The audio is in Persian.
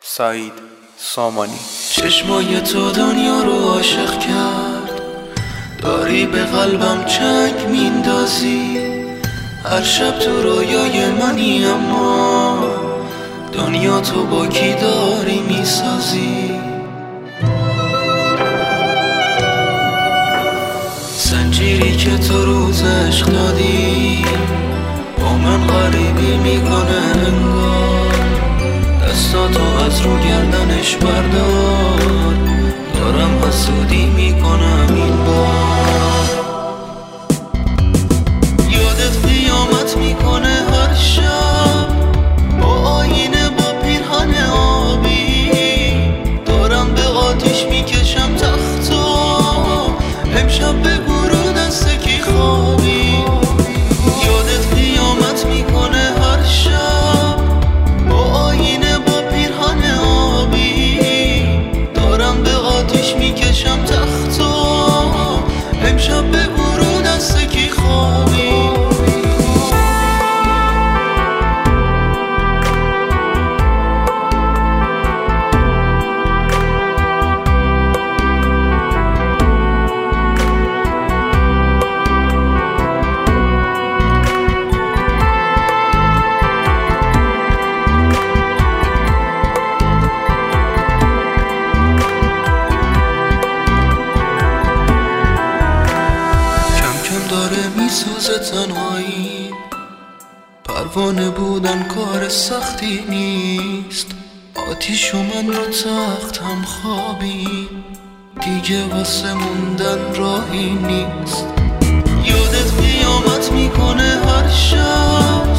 سعید سامانی. چشمای تو دنیا رو عاشق کرد، داری به قلبم چنگ میندازی. هر شب تو رویای منی، اما دنیا تو با کی داری میسازی؟ زنجیری که تو روز عشق دادی با من غریبی میکنه انگار. دستاتو از رو گردنش بردار، دارم حسودی میکنم این بار. یادت قیامت میکنه هر شب با آینه، با پیرهن آبی. دارم به آتیش میکشم تختو، امشب به گروه دست کی خوابی. یادت قیامت میکنه هر شب با آینه، با پیرهن آبی. دارم به آتیش میکشم تختو، امشب به گروه دست کی خوابی. داره میسوزه تنهایی، پروانه بودن کار سختی نیست. آتیش و من رو تخت هم خوابی، دیگه واسه موندن راهی نیست. یادت قیامت میکنه هر شب